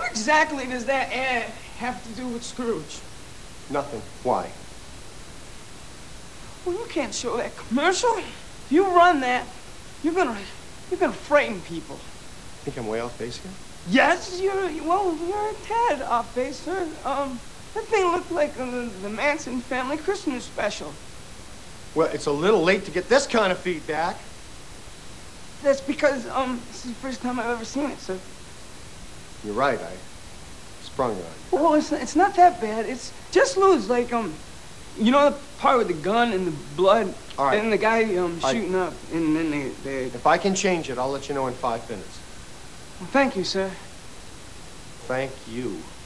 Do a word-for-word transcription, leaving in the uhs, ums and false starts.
exactly does that ad have to do with Scrooge? Nothing. Why? Well, you can't show that commercial. If you run that, you're gonna, you're gonna frighten people. Think I'm way off base here? Yes, you're, well, you're a tad off base, sir. Um, that thing looked like uh, the Manson family Christmas special. Well, it's a little late to get this kind of feedback. That's because, um, this is the first time I've ever seen it, sir. You're right, I sprung on you. Well, it's, it's not that bad. It's just loose, like, um, you know the part with the gun and the blood? All right. And the guy, um, I... shooting up, and then they, they... If I can change it, I'll let you know in five minutes. Well, thank you, sir. Thank you.